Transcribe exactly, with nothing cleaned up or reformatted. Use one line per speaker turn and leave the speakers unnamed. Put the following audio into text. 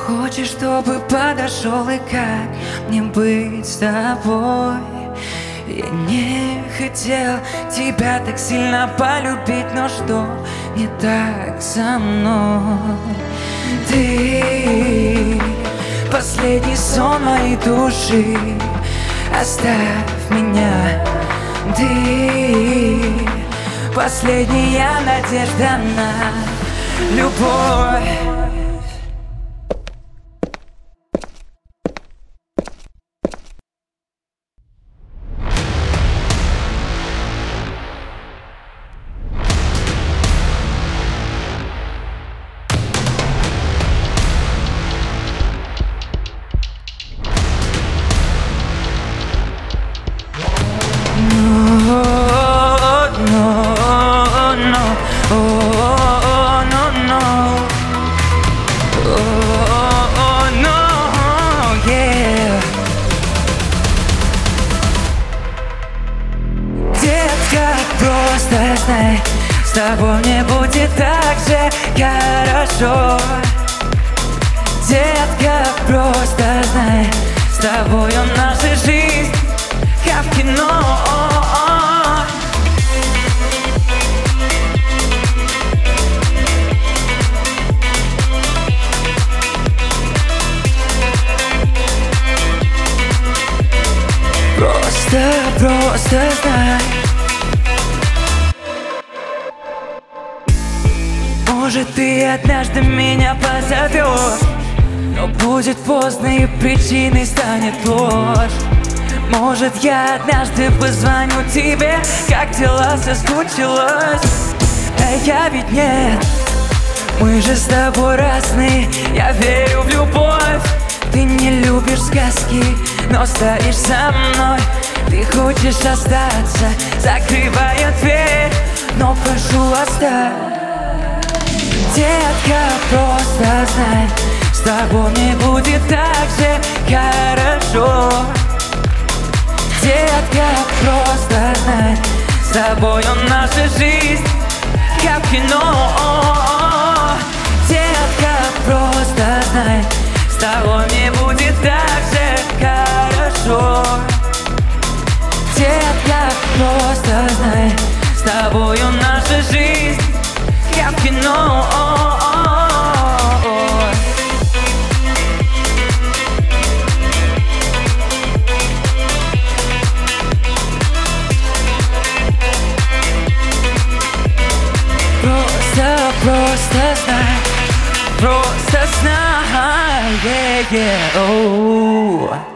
Хочешь, чтобы подошел, и как мне быть с тобой? Я не хотел тебя так сильно полюбить, но что не так со мной? Ты последний сон моей души, оставь меня. Ты последняя надежда на любовь. Просто знай, с тобой мне будет так же хорошо. Детка, просто знай, с тобою наша жизнь как в кино. Просто, просто знай. Может, ты однажды меня позовешь, но будет поздно и причиной станет ложь. Может, я однажды позвоню тебе, как дела, соскучилась. А я ведь нет, мы же с тобой разные. Я верю в любовь, ты не любишь сказки, но стоишь со мной. Ты хочешь остаться, закрывая дверь, но прошу, оставь. Детка, просто знай, с тобой мне будет так же хорошо. Детка, просто знай, с тобою наша жизнь как в кино. Детка, просто знай, с тобой мне будет так же хорошо. Детка, просто знай, с тобою наша жизнь как в кино. Просто, просто знай, просто знай, yeah, yeah, oh.